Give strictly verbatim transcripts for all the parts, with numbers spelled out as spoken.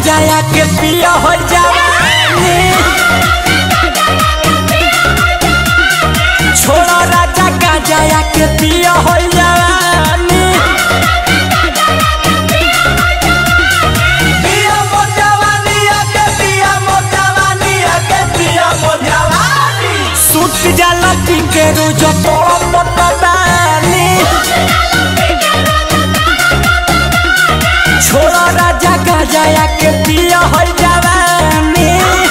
गांजा के पिया हो जवानी छोड़ा राजा गांजा के पिया हो जवानी पिया मोर जवानी के पिया मोर जवानी के पिया मोर जवानी सूट जाला पी के रोज तोड़ पटवानी छोड़ा राजा गांजा के पिया हो जवानी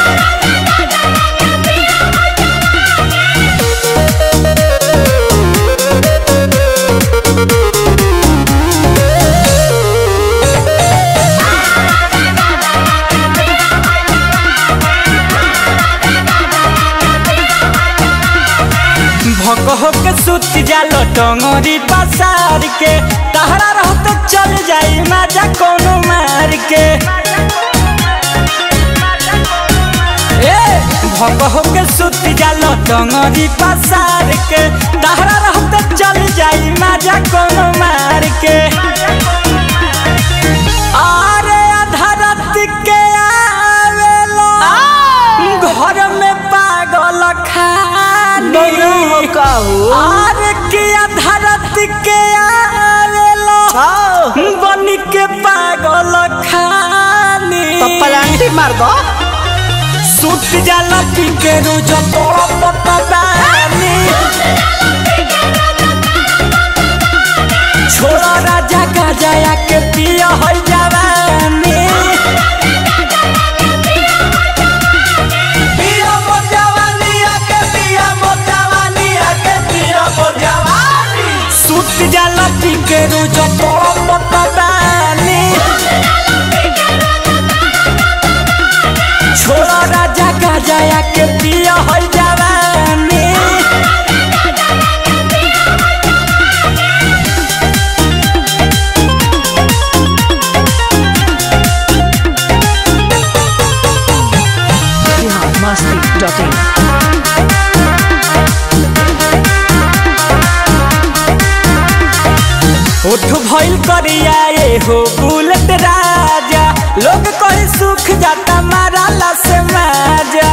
भक हो के सुत जालो टंगरी पसार के तहरा रहत चल जाई मजा कोनो मार के ए भक हो के सुत जालो टंगरी पसार के तहरा रहत चल जाई मजा कोनो मार के अरे अधरत के आवेलो घर में पागल खानी आरे के धरत के आवेलो बन के पागल खानी तो पलांटी मार दो सूट जाला पी के रोज तोड़ पटवानी छोड़ा राजा गांजा के पिया हो जवानी सूट जाला पी के रोज तोड़ पटवानी छोड़ा राजा गांजा के पिया हो जवानी मस्ती डॉट इन उठ भइल करिया ए हो बुलेट राजा लोग कहे सुख जाता माराला से माजा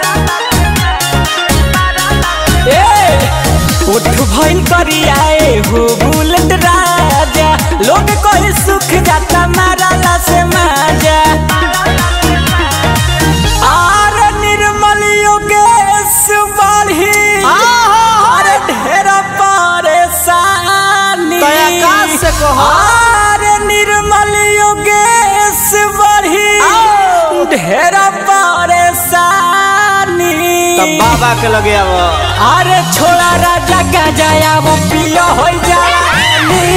ए उठ भइल करिया ए हो बुलेट राजा लोग कहे सुख जाता माराला से माजा आर निर्मल योगेश बढ़ी अरे ढेर परेशानी से कहो अरे निर्मल योगेश बढ़ी ढेर परेशानी तब बाबा के लगे अब अरे छोड़ा राजा गांजा वो पिया हो जवानी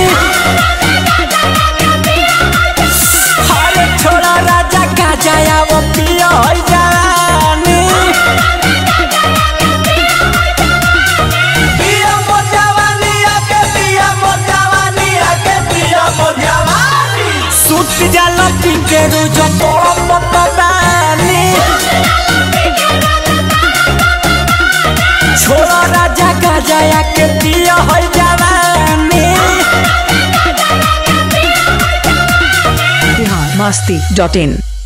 अरे छोड़ा राजा गांजा वो पिया हो जवानी सूट जाला पी के रोज तोड़ पटवानी छोड़ा राजा गांजा के पिया हो जवानी बिहार मस्ती डॉट इन